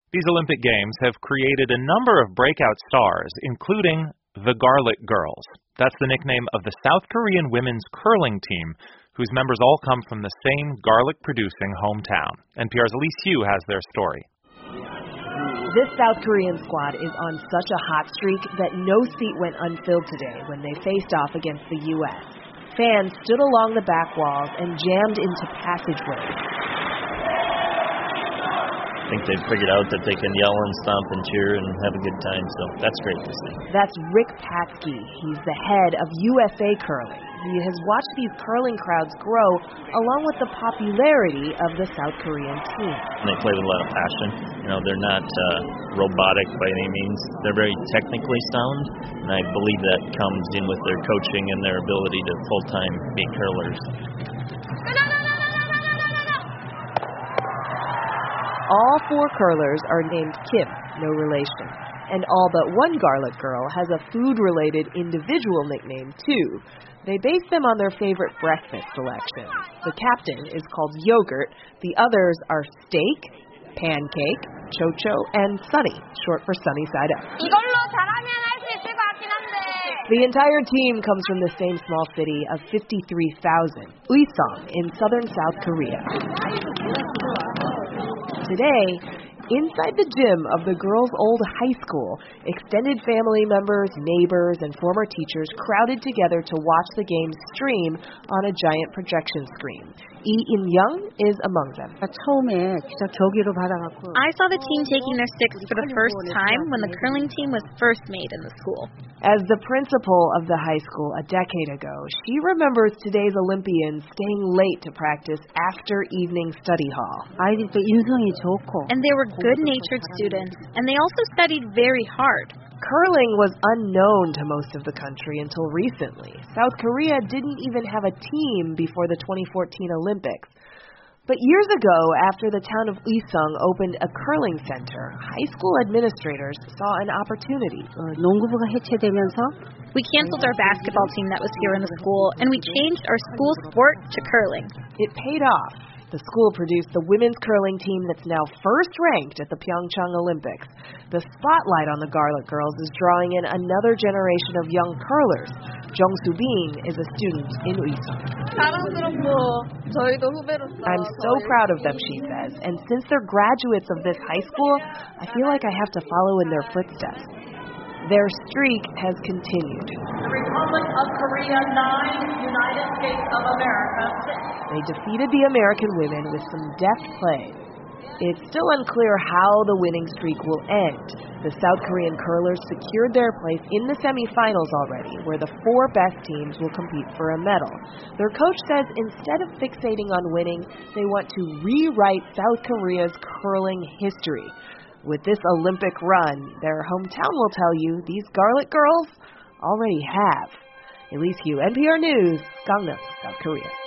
These Olympic Games have created a number of breakout stars, including the Garlic Girls. That's the nickname of the South Korean women's curling team, whose members all come from the same garlic-producing hometown. NPR's Elise Hu has their story. This South Korean squad is on such a hot streak that no seat went unfilled today when they faced off against the U.S. Fans stood along the back walls and jammed into passageways. I think they've figured out that they can yell and stomp and cheer and have a good time, so that's great to see. That's Rick Patsky. He's the head of USA Curling. He has watched these curling crowds grow along with the popularity of the South Korean team. And they play with a lot of passion. You know, they're not robotic by any means. They're very technically sound, and I believe that comes in with their coaching and their ability to full-time be curlers. All four curlers are named Kim, no relation. And all but one Garlic Girl has a food-related individual nickname, too. They base them on their favorite breakfast selections. The captain is called Yogurt. The others are Steak, Pancake, Chocho, and Sunny, short for Sunny Side Up. The entire team comes from the same small city of 53,000, Uiseong, in southern South Korea. Today, inside the gym of the girls' old high school, extended family members, neighbors, and former teachers crowded together to watch the games stream on a giant projection screen. Lee In-young is among them. I saw the team taking their sticks for the first time when the curling team was first made in the school. As the principal of the high school a decade ago, she remembers today's Olympians staying late to practice after evening study hall. And they were good-natured students, and they also studied very hard. Curling was unknown to most of the country until recently. South Korea didn't even have a team before the 2014 Olympics. But years ago, after the town of Uiseong opened a curling center, high school administrators saw an opportunity. We canceled our basketball team that was here in the school, and we changed our school sport to curling. It paid off. The school produced the women's curling team that's now first ranked at the Pyeongchang Olympics. The spotlight on the Garlic Girls is drawing in another generation of young curlers. Jung Soo-bin is a student in Uiseong. I'm so proud of them, she says, and since they're graduates of this high school, I feel like I have to follow in their footsteps. Their streak has continued. The Republic of Korea 9, United States of America 6. They defeated the American women with some deft play. It's still unclear how the winning streak will end. The South Korean curlers secured their place in the semifinals already, where the four best teams will compete for a medal. Their coach says instead of fixating on winning, they want to rewrite South Korea's curling history. With this Olympic run, their hometown will tell you these Garlic Girls already have. Elise Hu, NPR News, Gangneung, South Korea.